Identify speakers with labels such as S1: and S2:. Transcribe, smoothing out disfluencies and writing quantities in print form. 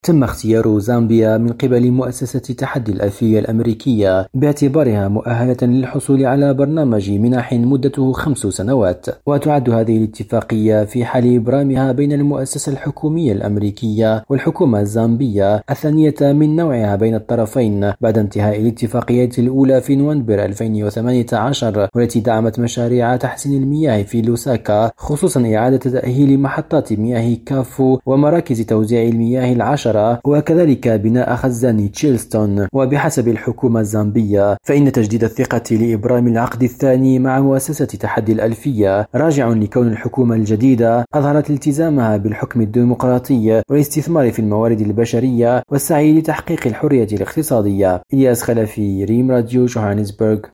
S1: تم اختيار زامبيا من قبل مؤسسة تحدي الألفية الأمريكية باعتبارها مؤهلة للحصول على برنامج منح مدته 5 سنوات، وتعد هذه الاتفاقية في حال إبرامها بين المؤسسة الحكومية الأمريكية والحكومة الزامبية الثانية من نوعها بين الطرفين بعد انتهاء الاتفاقية الأولى في نوفمبر 2018، والتي دعمت مشاريع تحسين المياه في لوساكا، خصوصا إعادة تأهيل محطات مياه كافو ومراكز توزيع المياه 10، وكذلك بناء خزان تشيلستون. وبحسب الحكومة الزامبية فإن تجديد الثقة لإبرام العقد الثاني مع مؤسسة تحدي الألفية راجع لكون الحكومة الجديدة أظهرت التزامها بالحكم الديمقراطي والاستثمار في الموارد البشرية والسعي لتحقيق الحرية الاقتصادية. إلياس خلفي، ريم راديو، جوهانسبرغ.